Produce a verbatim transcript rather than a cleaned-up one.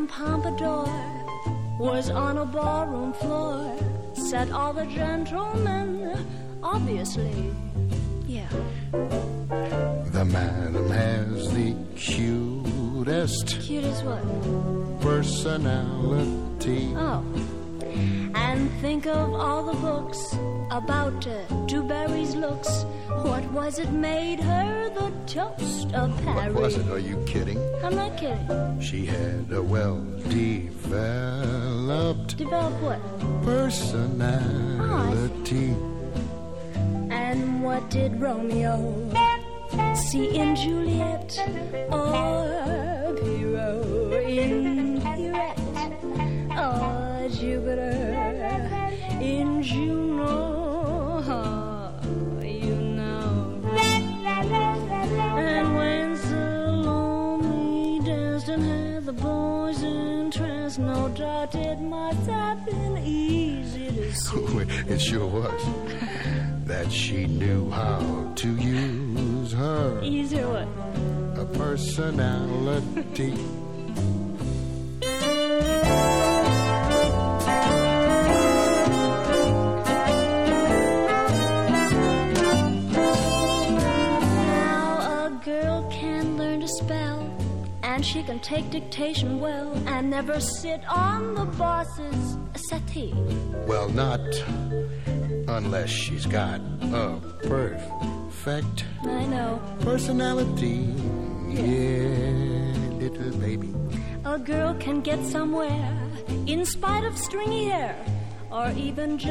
diamond pompadour was on a ballroom floor, said all the gentlemen, obviously, yeah. The madam has the cutest. Cutest what? Personality. Oh. And think of all the books about uh, Dewberry's looks. What was it made her the toast of Paris? What was it? Are you kidding? I'm not kidding. She had a well-developed... Developed what? Personality. Oh, and what did Romeo see in Juliet? Or Pierrot in Pierrette? Or Jupiter in Juno? You know. And when Salome danced and had the boys' interest, no doubt it must have been easy to see. It sure was. That she knew how to use her. Easy what? A personality. And she can take dictation well and never sit on the boss's settee. Well, not unless she's got a perfect I know personality. Yeah, little baby. A girl can get somewhere in spite of stringy hair or even just